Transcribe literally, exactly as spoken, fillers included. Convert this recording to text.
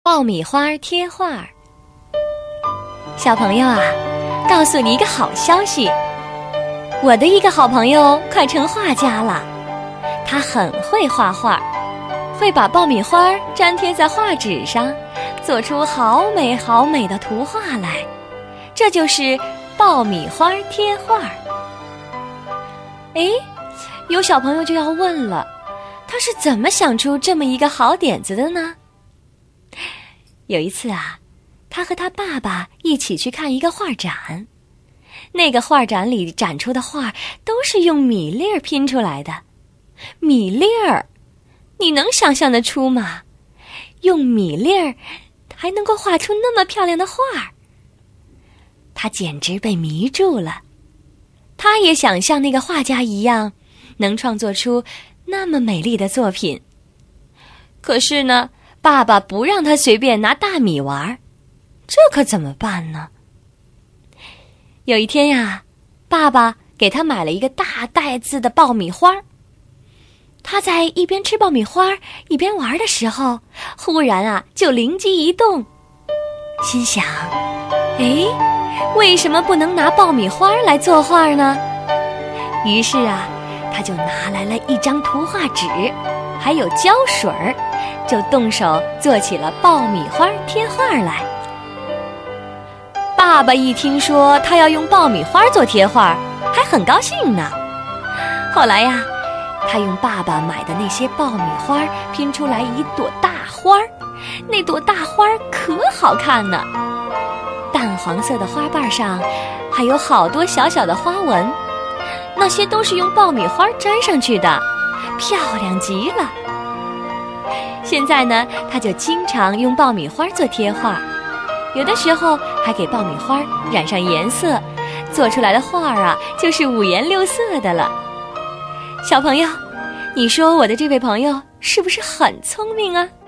爆米花贴画。小朋友啊，告诉你一个好消息，我的一个好朋友快成画家了。他很会画画，会把爆米花粘贴在画纸上，做出好美好美的图画来。这就是爆米花贴画。诶，有小朋友就要问了，他是怎么想出这么一个好点子的呢？有一次啊，他和他爸爸一起去看一个画展，那个画展里展出的画都是用米粒儿拼出来的。米粒儿，你能想象得出吗？用米粒儿还能够画出那么漂亮的画，他简直被迷住了。他也想像那个画家一样，能创作出那么美丽的作品。可是呢，爸爸不让他随便拿大米玩，这可怎么办呢？有一天呀，爸爸给他买了一个大袋子的爆米花。他在一边吃爆米花一边玩的时候，忽然啊就灵机一动，心想，诶，为什么不能拿爆米花来作画呢？于是啊，他就拿来了一张图画纸，还有胶水儿，就动手做起了爆米花贴画来。爸爸一听说他要用爆米花做贴画，还很高兴呢。后来呀，他用爸爸买的那些爆米花拼出来一朵大花，那朵大花可好看呢。淡黄色的花瓣上还有好多小小的花纹，那些都是用爆米花粘上去的，漂亮极了。现在呢，他就经常用爆米花做贴画，有的时候还给爆米花染上颜色，做出来的画啊，就是五颜六色的了。小朋友，你说我的这位朋友是不是很聪明啊？